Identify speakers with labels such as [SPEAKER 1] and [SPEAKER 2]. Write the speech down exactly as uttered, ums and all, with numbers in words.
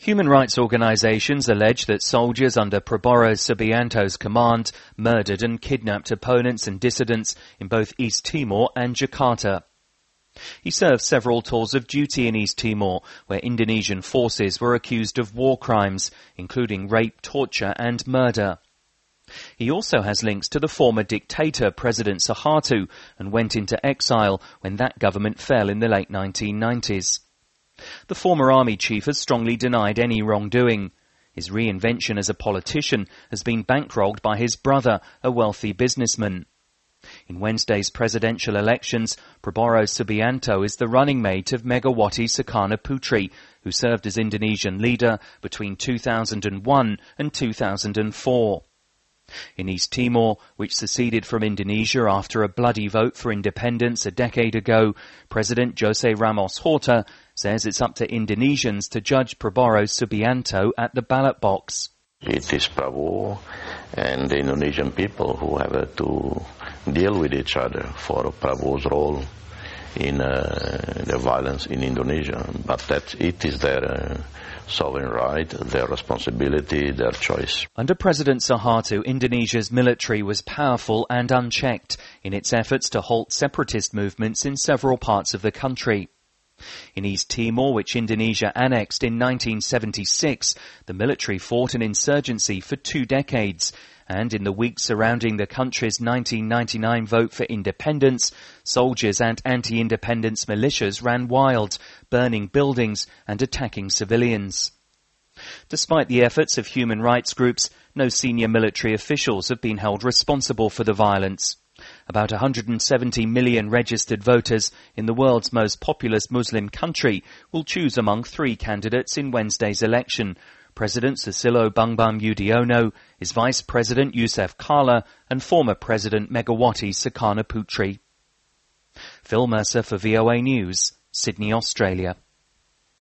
[SPEAKER 1] Human rights organisations allege that soldiers under Prabowo Subianto's command murdered and kidnapped opponents and dissidents in both East Timor and Jakarta. He served several tours of duty in East Timor, where Indonesian forces were accused of war crimes, including rape, torture and murder. He also has links to the former dictator President Suharto and went into exile when that government fell in the late nineteen nineties. The former army chief has strongly denied any wrongdoing. His reinvention as a politician has been bankrolled by his brother, a wealthy businessman. In Wednesday's presidential elections, Prabowo Subianto is the running mate of Megawati Sukarno Putri, who served as Indonesian leader between two thousand one and two thousand four. In East Timor, which seceded from Indonesia after a bloody vote for independence a decade ago, President Jose Ramos Horta says it's up to Indonesians to judge Prabowo Subianto at the ballot box.
[SPEAKER 2] It is Prabowo and the Indonesian people who have to deal with each other for Prabowo's role in uh, the violence in Indonesia. But that it is their uh, sovereign right, their responsibility, their choice.
[SPEAKER 1] Under President Suharto, Indonesia's military was powerful and unchecked in its efforts to halt separatist movements in several parts of the country. In East Timor, which Indonesia annexed in nineteen seventy-six, the military fought an insurgency for two decades, and in the weeks surrounding the country's nineteen ninety-nine vote for independence, soldiers and anti-independence militias ran wild, burning buildings and attacking civilians. Despite the efforts of human rights groups, no senior military officials have been held responsible for the violence. About one hundred seventy million registered voters in the world's most populous Muslim country will choose among three candidates in Wednesday's election: President Susilo Bambang Yudhoyono, his Vice President Yusuf Kala and former President Megawati Sukarno Putri. Phil Mercer for V O A News, Sydney, Australia.